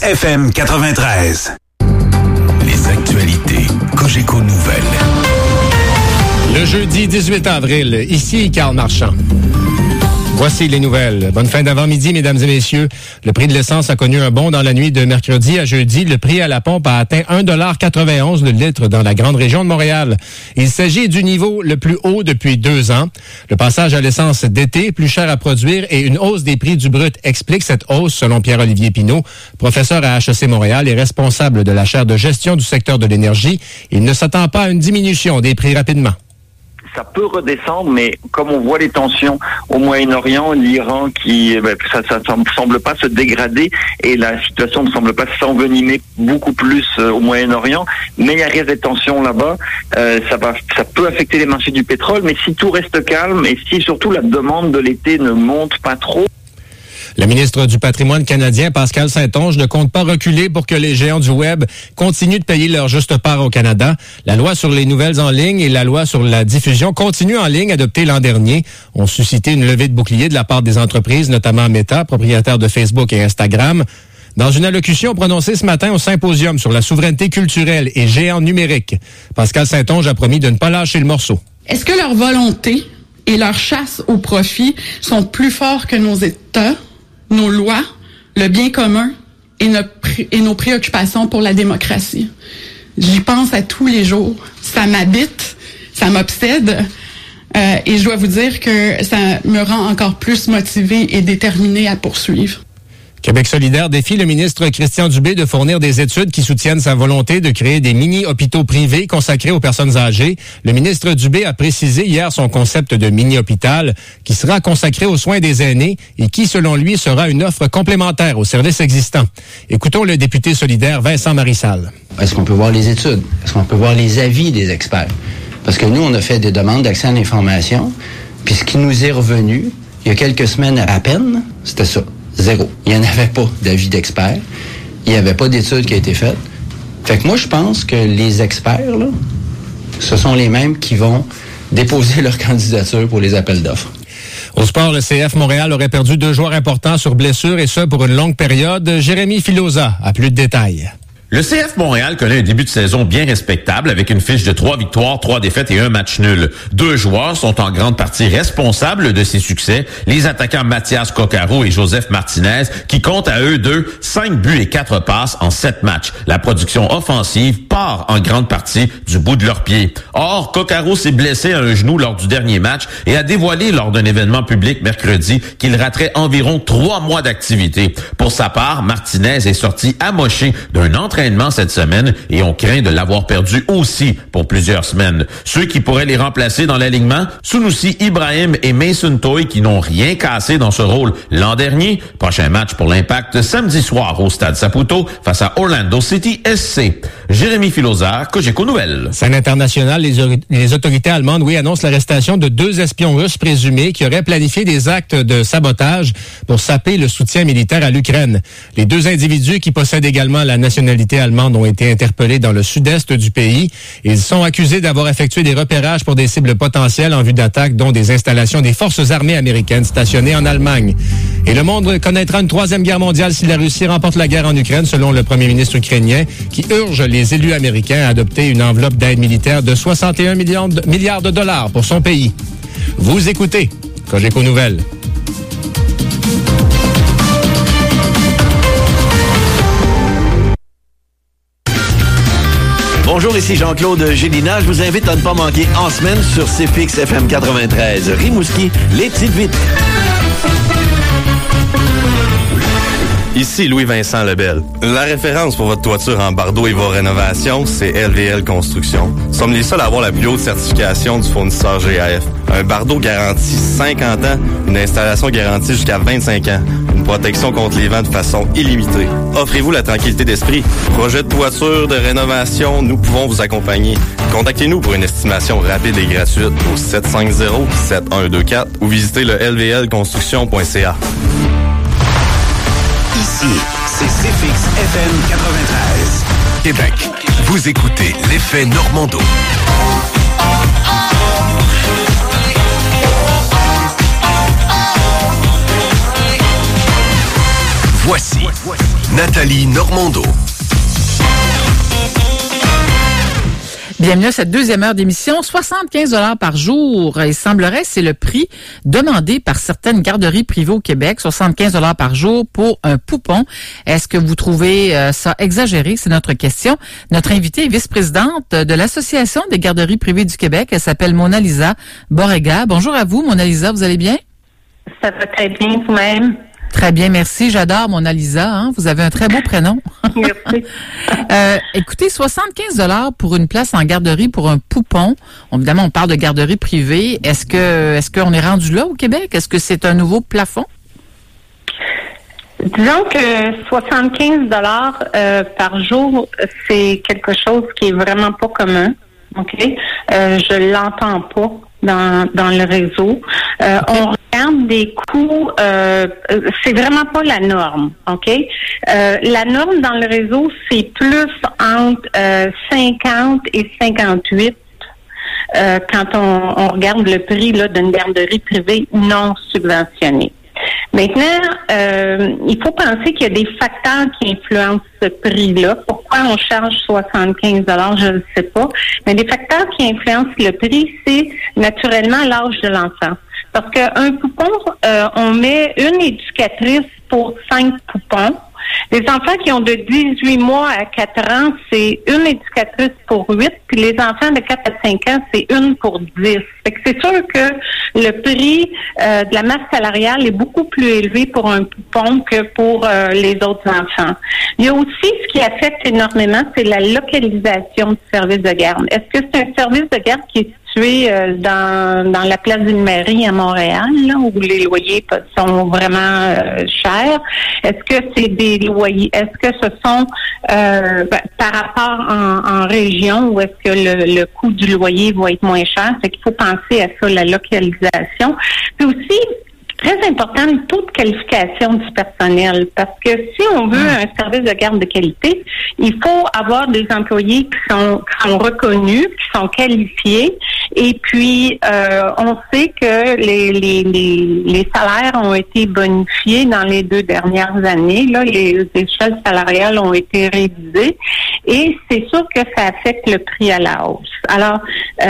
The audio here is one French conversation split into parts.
FM 93. Les actualités Cogeco Nouvelles. Le jeudi 18 avril, ici Karl Marchand. Voici les nouvelles. Bonne fin d'avant-midi, mesdames et messieurs. Le prix de l'essence a connu un bond dans la nuit de mercredi à jeudi. Le prix à la pompe a atteint 1,91 $ le litre dans la grande région de Montréal. Il s'agit du niveau le plus haut depuis 2 ans. Le passage à l'essence d'été, plus cher à produire et une hausse des prix du brut explique cette hausse, selon Pierre-Olivier Pinault, professeur à HEC Montréal et responsable de la chaire de gestion du secteur de l'énergie. Il ne s'attend pas à une diminution des prix rapidement. Ça peut redescendre, mais comme on voit les tensions au Moyen-Orient, l'Iran ça semble pas se dégrader et la situation ne semble pas s'envenimer beaucoup plus au Moyen-Orient, mais il y a reste des tensions là-bas. Ça peut affecter les marchés du pétrole, mais si tout reste calme et si surtout la demande de l'été ne monte pas trop. Le ministre du Patrimoine canadien, Pascal Saint-Onge, ne compte pas reculer pour que les géants du Web continuent de payer leur juste part au Canada. La loi sur les nouvelles en ligne et la loi sur la diffusion continue en ligne, adoptée l'an dernier, ont suscité une levée de bouclier de la part des entreprises, notamment Meta, propriétaire de Facebook et Instagram. Dans une allocution prononcée ce matin au symposium sur la souveraineté culturelle et géants numériques, Pascal Saint-Onge a promis de ne pas lâcher le morceau. Est-ce que leur volonté et leur chasse au profit sont plus forts que nos États, nos lois, le bien commun et nos préoccupations pour la démocratie? J'y pense à tous les jours. Ça m'habite, ça m'obsède et je dois vous dire que ça me rend encore plus motivée et déterminée à poursuivre. Québec solidaire défie le ministre Christian Dubé de fournir des études qui soutiennent sa volonté de créer des mini-hôpitaux privés consacrés aux personnes âgées. Le ministre Dubé a précisé hier son concept de mini-hôpital qui sera consacré aux soins des aînés et qui, selon lui, sera une offre complémentaire aux services existants. Écoutons le député solidaire Vincent Marissal. Est-ce qu'on peut voir les études? Est-ce qu'on peut voir les avis des experts? Parce que nous, on a fait des demandes d'accès à l'information, puis ce qui nous est revenu, il y a quelques semaines à peine, c'était ça. 0. Il n'y en avait pas d'avis d'experts. Il n'y avait pas d'études qui a été faite. Fait que moi, je pense que les experts, là, ce sont les mêmes qui vont déposer leur candidature pour les appels d'offres. Au sport, le CF Montréal aurait perdu 2 joueurs importants sur blessure et ce pour une longue période. Jérémy Filosa a plus de détails. Le CF Montréal connaît un début de saison bien respectable avec une fiche de 3 victoires, 3 défaites et 1 match nul. 2 joueurs sont en grande partie responsables de ces succès, les attaquants Mathias Coccaro et Joseph Martinez, qui comptent à eux deux 5 buts et 4 passes en 7 matchs. La production offensive part en grande partie du bout de leurs pieds. Or, Coccaro s'est blessé à un genou lors du dernier match et a dévoilé lors d'un événement public mercredi qu'il raterait environ 3 mois d'activité. Pour sa part, Martinez est sorti amoché d'un entraînement cette semaine et on craint de l'avoir perdu aussi pour plusieurs semaines. Ceux qui pourraient les remplacer dans l'alignement, Sunusi Ibrahim et Mason Toy qui n'ont rien cassé dans ce rôle l'an dernier. Prochain match pour l'Impact samedi soir au Stade Saputo face à Orlando City SC. Jérémy Filosa, Cogeco Nouvelles. Scène internationale, les autorités allemandes, annoncent l'arrestation de 2 espions russes présumés qui auraient planifié des actes de sabotage pour saper le soutien militaire à l'Ukraine. Les 2 individus qui possèdent également la nationalité allemandes ont été interpellés dans le sud-est du pays. Ils sont accusés d'avoir effectué des repérages pour des cibles potentielles en vue d'attaques, dont des installations des forces armées américaines stationnées en Allemagne. Et le monde connaîtra une 3e guerre mondiale si la Russie remporte la guerre en Ukraine, selon le premier ministre ukrainien, qui urge les élus américains à adopter une enveloppe d'aide militaire de 61 milliards de dollars pour son pays. Vous écoutez Cogeco Nouvelles. Bonjour, ici Jean-Claude Gélina. Je vous invite à ne pas manquer en semaine sur CFX FM 93. Rimouski, les petites vites. Ici Louis-Vincent Lebel. La référence pour votre toiture en bardeau et vos rénovations, c'est LVL Construction. Nous sommes les seuls à avoir la plus haute certification du fournisseur GAF. Un bardeau garanti 50 ans, une installation garantie jusqu'à 25 ans, une protection contre les vents de façon illimitée. Offrez-vous la tranquillité d'esprit. Projet de toiture, de rénovation, nous pouvons vous accompagner. Contactez-nous pour une estimation rapide et gratuite au 750-7124 ou visitez le lvlconstruction.ca. Ici, c'est CFX FM 93. Québec, vous écoutez l'effet Normando. Voici Nathalie Normando. Bienvenue à cette deuxième heure d'émission. 75 $ par jour. Il semblerait que c'est le prix demandé par certaines garderies privées au Québec. 75 $ par jour pour un poupon. Est-ce que vous trouvez ça exagéré? C'est notre question. Notre invitée est vice-présidente de l'Association des garderies privées du Québec. Elle s'appelle Mona Lisa Borrega. Bonjour à vous, Mona Lisa. Vous allez bien? Ça va très bien, vous-même. Très bien, merci. J'adore Mona Lisa. Hein? Vous avez un très beau prénom. Merci. Écoutez, 75 $ pour une place en garderie pour un poupon. Évidemment, on parle de garderie privée. Est-ce qu'on est rendu là au Québec? Est-ce que c'est un nouveau plafond? Disons que 75 $ par jour, c'est quelque chose qui est vraiment pas commun. OK? Je l'entends pas dans le réseau. On regarde des coûts, c'est vraiment pas la norme, OK? La norme dans le réseau, c'est plus entre 50 et 58 quand on regarde le prix là, d'une garderie privée non subventionnée. Maintenant, il faut penser qu'il y a des facteurs qui influencent ce prix-là. Pourquoi on charge 75 $, je ne sais pas. Mais des facteurs qui influencent le prix, c'est naturellement l'âge de l'enfant. Parce qu'un poupon, on met une éducatrice pour 5 poupons. Les enfants qui ont de 18 mois à 4 ans, c'est une éducatrice pour 8, puis les enfants de 4 à 5 ans, c'est une pour 10. Fait que c'est sûr que le prix de la masse salariale est beaucoup plus élevé pour un poupon que pour les autres enfants. Il y a aussi ce qui affecte énormément, c'est la localisation du service de garde. Est-ce que c'est un service de garde qui est situé dans la place d'une mairie à Montréal, là, où les loyers sont vraiment chers? Est-ce que c'est des loyers? Est-ce que ce sont par rapport en région où est-ce que le coût du loyer va être moins cher? C'est qu'il faut penser à ça, la localisation. Puis aussi, très important, le taux de qualification du personnel. Parce que si on veut un service de garde de qualité, il faut avoir des employés qui sont reconnus, qui sont qualifiés. Et puis, on sait que les salaires ont été bonifiés dans les 2 dernières années. Là, les échelles salariales ont été révisées. Et c'est sûr que ça affecte le prix à la hausse. Alors,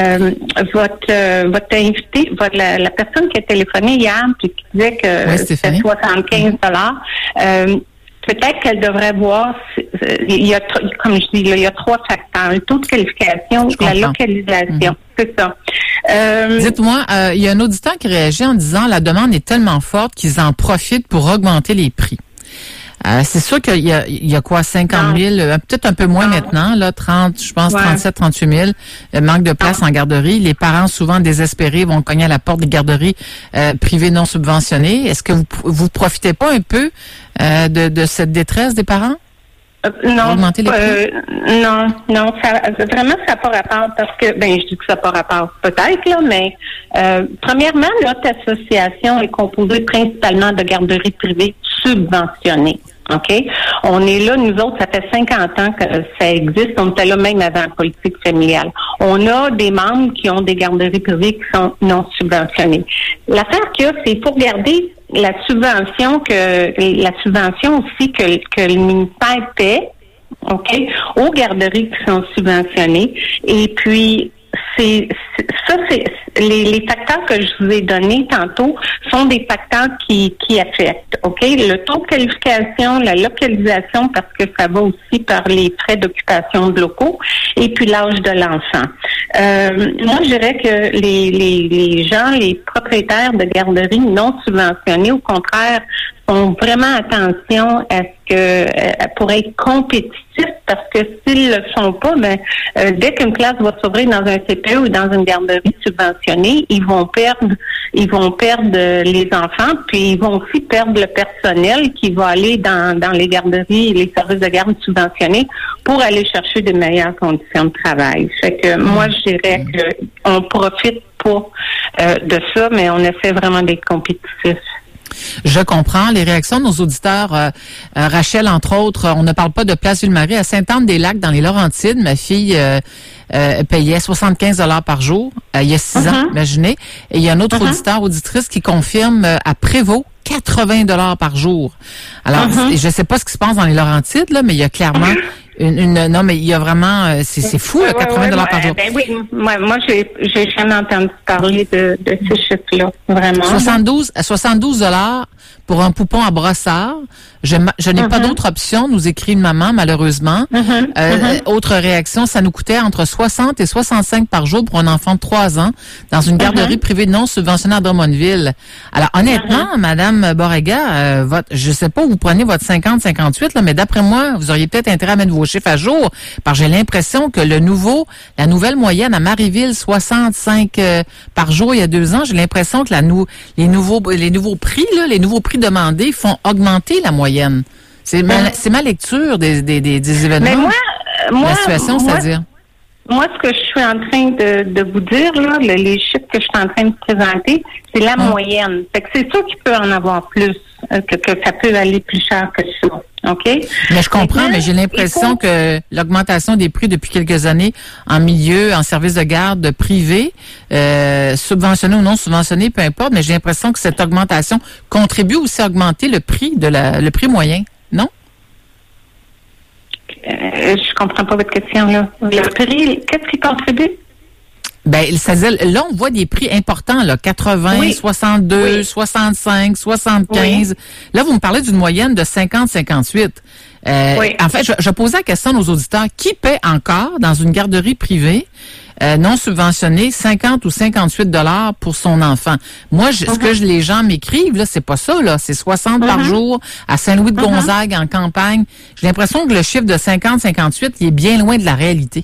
votre invité, la personne qui a téléphoné hier, puis qui disait que c'était 75 $, peut-être qu'elle devrait voir, comme je dis, il y a 3 facteurs. Le taux de qualification, la localisation. C'est ça. Dites-moi, il y a un auditeur qui réagit en disant la demande est tellement forte qu'ils en profitent pour augmenter les prix. C'est sûr qu'il y a quoi, 50 000, peut-être un peu moins maintenant, là, 30, je pense, 37, 38 000, manque de place en garderie. Les parents, souvent désespérés, vont cogner à la porte des garderies privées non subventionnées. Est-ce que vous profitez pas un peu de cette détresse des parents? Non, non, ça n'a pas rapport parce que, je dis que ça n'a pas rapport, peut-être, là, mais premièrement, notre association est composée principalement de garderies privées subventionnées. OK? On est là, nous autres, ça fait 50 ans que ça existe. On était là même avant la politique familiale. On a des membres qui ont des garderies privées qui sont non subventionnées. L'affaire qu'il y a, c'est qu'il faut regarder la subvention aussi que le ministère paie, OK, aux garderies qui sont subventionnées. Et puis, c'est les facteurs que je vous ai donnés tantôt sont des facteurs qui affectent, OK? Le taux de qualification, la localisation, parce que ça va aussi par les frais d'occupation de locaux, et puis l'âge de l'enfant. Moi, je dirais que les gens, les propriétaires de garderies non subventionnées, au contraire, font vraiment attention à ce que pour être compétitifs, parce que s'ils le sont pas, dès qu'une classe va s'ouvrir dans un CPE ou dans une garderie subventionnée, ils vont perdre les enfants, puis ils vont aussi perdre le personnel qui va aller dans les garderies et les services de garde subventionnés pour aller chercher de meilleures conditions de travail. Fait que moi, je dirais qu'on profite pas de ça, mais on essaie vraiment d'être compétitifs. Je comprends les réactions de nos auditeurs. Rachel, entre autres, on ne parle pas de Place Ville-Marie. À Sainte-Anne-des-Lacs, dans les Laurentides, ma fille payait 75 $ par jour il y a 6 ans, imaginez. Et il y a un autre auditrice qui confirme à Prévost, 80 $ par jour. Alors, je sais pas ce qui se passe dans les Laurentides, là, mais il y a clairement non, mais il y a vraiment, c'est fou, 80 $ par jour. Ben oui, moi, j'ai jamais entendu parler de ces chiffres-là, vraiment. 72 $ pour un poupon à brossard. Je n'ai pas d'autre option, nous écrit une maman, malheureusement. Autre réaction, ça nous coûtait entre 60 et 65 par jour pour un enfant de 3 ans dans une garderie privée non subventionnée à Drummondville. Alors, honnêtement, Madame Borrega, je sais pas où vous prenez votre 50-58, là, mais d'après moi, vous auriez peut-être intérêt à mettre vos chiffres à jour, parce que j'ai l'impression que la nouvelle moyenne à Marieville, 65 par jour il y a 2 ans, j'ai l'impression que les nouveaux prix, là, les nouveaux prix demandés font augmenter la moyenne. C'est ma lecture des événements. Mais moi, la situation, c'est-à-dire. Moi, ce que je suis en train de vous dire, là, les chiffres que je suis en train de présenter, c'est la moyenne. Fait que c'est sûr qu'il peut en avoir plus, que ça peut aller plus cher que ça. OK? Mais je comprends, mais j'ai l'impression que l'augmentation des prix depuis quelques années en service de garde privé, subventionné ou non subventionné, peu importe, mais j'ai l'impression que cette augmentation contribue aussi à augmenter le prix le prix moyen, non? Je comprends pas votre question, là. Le prix, qu'est-ce qui contribue? Ben, là, on voit des prix importants, là, 80, 62, 65, 75. Là, vous me parlez d'une moyenne de 50-58. En fait, je posais la question aux auditeurs. Qui paie encore dans une garderie privée non subventionnée 50 ou 58 $ pour son enfant? Moi, ce que les gens m'écrivent, là, c'est pas ça, là. C'est 60 par jour à Saint-Louis-de-Gonzague, en campagne. J'ai l'impression que le chiffre de 50-58, il est bien loin de la réalité.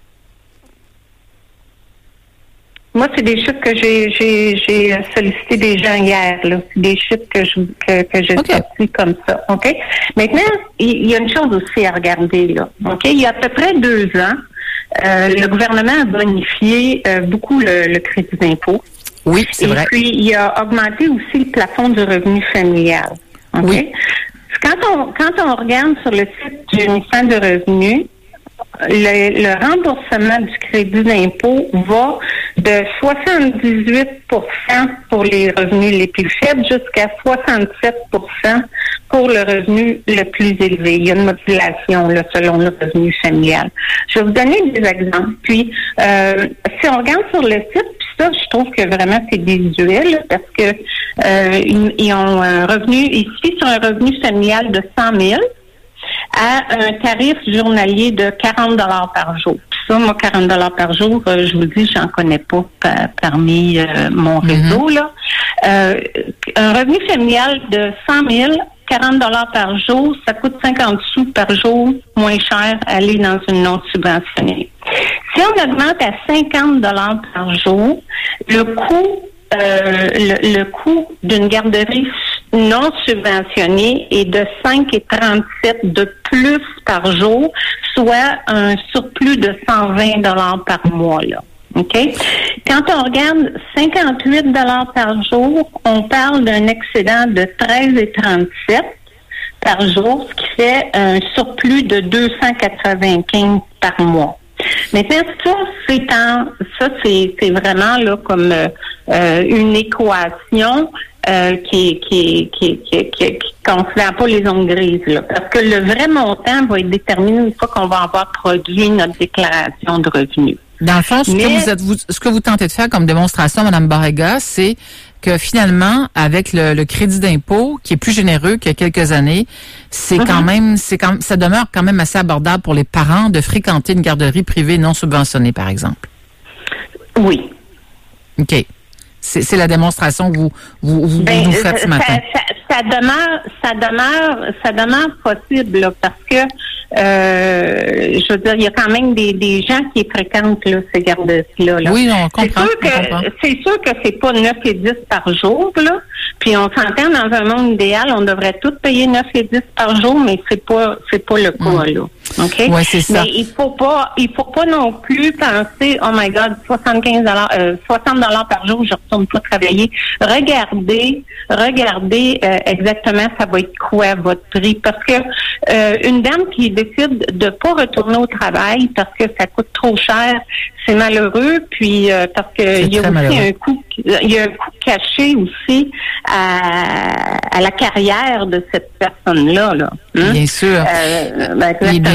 Moi, c'est des chiffres que j'ai sollicité des gens hier, là. C'est des chiffres que j'ai sortis comme ça. OK? Maintenant, il y a une chose aussi à regarder, là. OK? Il y a à peu près 2 ans, le gouvernement a bonifié beaucoup le crédit d'impôt. Oui, c'est vrai. Et puis, il a augmenté aussi le plafond du revenu familial. OK? Oui. Quand on regarde sur le site du ministère de Revenus, le remboursement du crédit d'impôt va de 78 % pour les revenus les plus faibles jusqu'à 67 % pour le revenu le plus élevé. Il y a une modulation là, selon le revenu familial. Je vais vous donner des exemples. Puis, si on regarde sur le site, puis ça, je trouve que vraiment c'est désuet parce que ils ont un revenu ici sur un revenu familial de 100 000 à un tarif journalier de 40 $ par jour. Puis ça, moi, 40 $ par jour, je vous dis, j'en connais pas parmi mon réseau, là. Un revenu familial de 100 000, 40 $ par jour, ça coûte 50 sous par jour, moins cher aller dans une non subventionnée. Si on augmente à 50 $ par jour, le coût d'une garderie non subventionnée est de 5,37 $ de plus par jour, soit un surplus de 120 $ par mois, là. OK? Quand on regarde 58 $ par jour, on parle d'un excédent de 13,37 $ par jour, ce qui fait un surplus de 295 par mois. Maintenant, ça c'est vraiment là comme une équation qui considère pas les zones grises, là. Parce que le vrai montant va être déterminé une fois qu'on va avoir produit notre déclaration de revenus. Dans le fond, ce que vous tentez de faire comme démonstration, Mme Borrega, c'est que finalement, avec le crédit d'impôt, qui est plus généreux qu'il y a quelques années, ça demeure quand même assez abordable pour les parents de fréquenter une garderie privée non subventionnée, par exemple. Oui. OK. C'est la démonstration que vous faites ce matin. Ça demeure possible, là, parce que je veux dire, il y a quand même des gens qui fréquentent là, ces garderies-là. Là. Oui, on comprend. C'est sûr que c'est pas 9 et 10 par jour, là. Puis on s'entend, dans un monde idéal, on devrait tous payer 9 et 10 par jour, mais c'est pas le cas, là. OK? Ouais, c'est ça. Mais il faut pas non plus penser, oh my God, $60 par jour, je retourne pas travailler. Regardez exactement ça va être quoi votre prix. Parce que une dame qui décide de pas retourner au travail parce que ça coûte trop cher, c'est malheureux. Puis parce que il y a aussi un coût caché aussi à la carrière de cette personne-là. Là. Bien sûr.